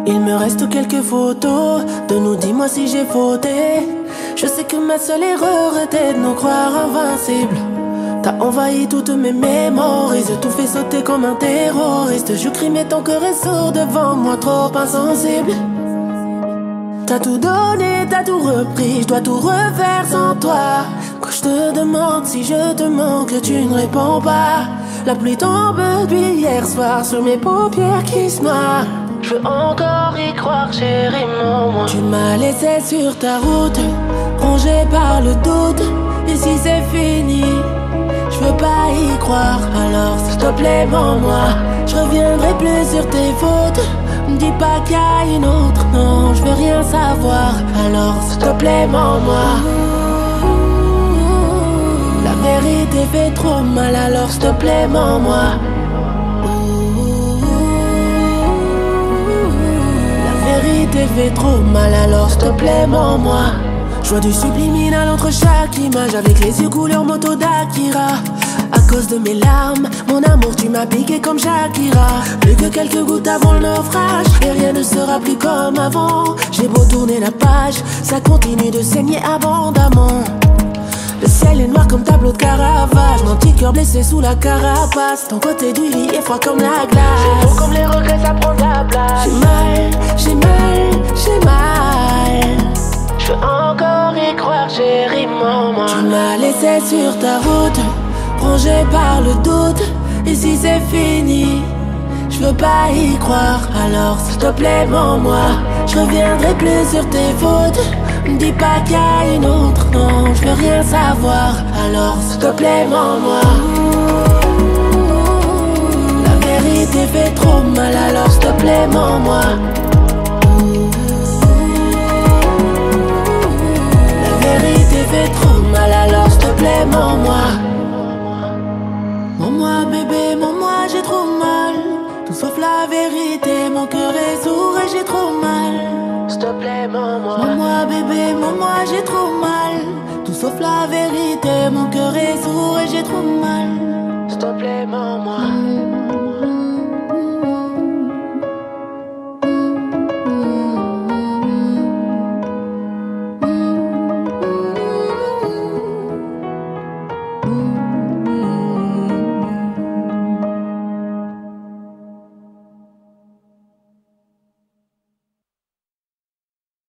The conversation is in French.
Il me reste quelques photos de nous, dis-moi si j'ai fauté. Je sais que ma seule erreur était de nous croire invincibles. T'as envahi toutes mes mémoires et tout fait sauter comme un terroriste. Je crie mais ton cœur est sourd devant moi, trop insensible. T'as tout donné, t'as tout repris, je dois tout refaire sans toi. Quand je te demande si je te manque, tu ne réponds pas. La pluie tombe depuis hier soir sur mes paupières qui se noient. Je veux encore y croire, chérie, mon moi. Tu m'as laissé sur ta route, rongé par le doute. Et si c'est fini, je veux pas y croire. Alors s'il te plaît, mens-moi, je reviendrai plus sur tes fautes. Me dis pas qu'il y a une autre, non, je veux rien savoir. Alors s'il te plaît, mens-moi. La vérité fait trop mal, alors s'il te plaît, mens-moi. La vérité fait trop mal, alors s'il te plaît, mens-moi. Je vois du subliminal entre chaque image, avec les yeux couleur moto d'Akira. À cause de mes larmes, mon amour, tu m'as piqué comme Shakira. Plus que quelques gouttes avant le naufrage, et rien ne sera plus comme avant. J'ai beau tourner la page, ça continue de saigner abondamment. Le ciel est noir comme tableau de Caravage, mon petit cœur blessé sous la carapace. Ton côté du lit est froid comme la glace. J'ai beau comme les regrets, ça prend de la place. J'ai mal, j'ai mal, j'ai mal. Je veux encore y croire, chérie, maman. Tu m'as laissé sur ta route, rongé par le doute. Et si c'est fini, je veux pas y croire. Alors s'il te plaît, mens-moi, je reviendrai plus sur tes fautes. Me dis pas qu'il y a une autre, non, je veux rien savoir. Alors s'il te plaît, mens-moi. La vérité fait trop mal, alors s'il te plaît, mens-moi. La vérité fait trop mal, alors s'il te plaît, mens-moi. Mens-moi bébé, mens-moi, j'ai trop mal. Tout sauf la vérité, mon cœur est sourd et j'ai trop mal. S'il te plaît, mens-moi. Mens-moi bébé, mens-moi, j'ai trop mal. Tout sauf la vérité, mon cœur est sourd et j'ai trop mal. S'il te plaît, mens-moi.